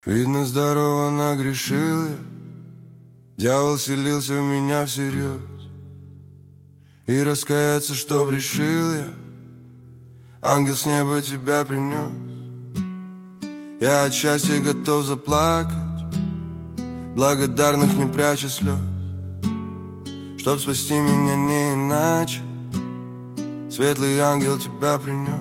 Видно, здорово нагрешил я. Дьявол селился в меня всерьез. И раскаяться, что решил я. Ангел с неба тебя принес. Я от счастья готов заплакать, благодарных не пряча слез. Чтоб спасти меня не иначе, светлый ангел тебя принес.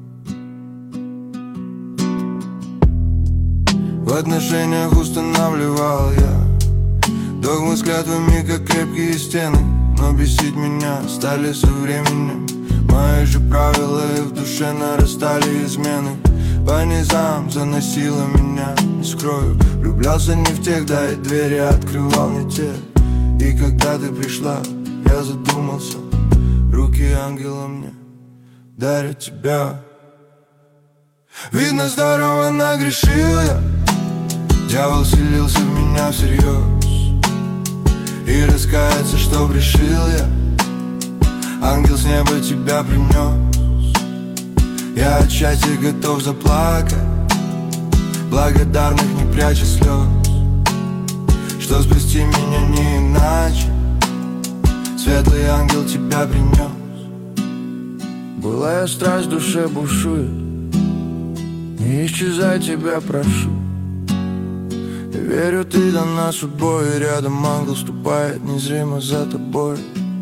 В отношениях устанавливал я догмы с клятвами, как крепкие стены. Но бесить меня стали со временем мои же правила, и в душе нарастали измены. По низам заносило меня, не скрою. Влюблялся не в тех, да и двери открывал не те. И когда ты пришла, я задумался. Руки ангела мне дарят тебя. Видно, здорово нагрешил я. Дьявол селился в меня всерьез. И раскаяться, что решил я. Ангел с неба тебя принес. Я от счастья готов заплакать, благодарных не пряча слез. Что спасти меня не иначе, светлый ангел тебя принес. Былая страсть в душе бушует, не исчезай, тебя прошу. Я верю, ты дана судьбой, и рядом ангел ступает незримо за тобой.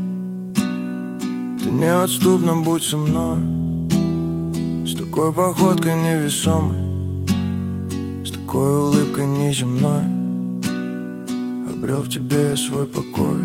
Ты неотступно будь со мной, с такой походкой невесомой, с такой улыбкой неземной. Обрел в тебе свой покой.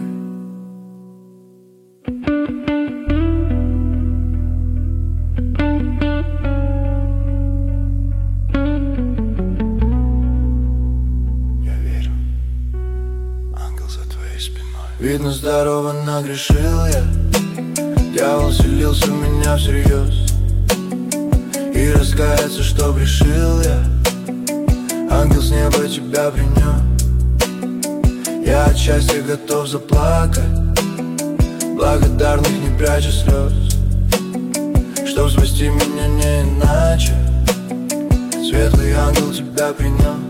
Я верю, ангел за твоей спиной. Видно, здорово нагрешил я. Дьявол селился в меня всерьез. И раскаяться, что решил я. Ангел с неба тебя принес. Я от счастья готов заплакать, благодарных не пряча слез. Чтоб спасти меня не иначе, светлый ангел тебя принес.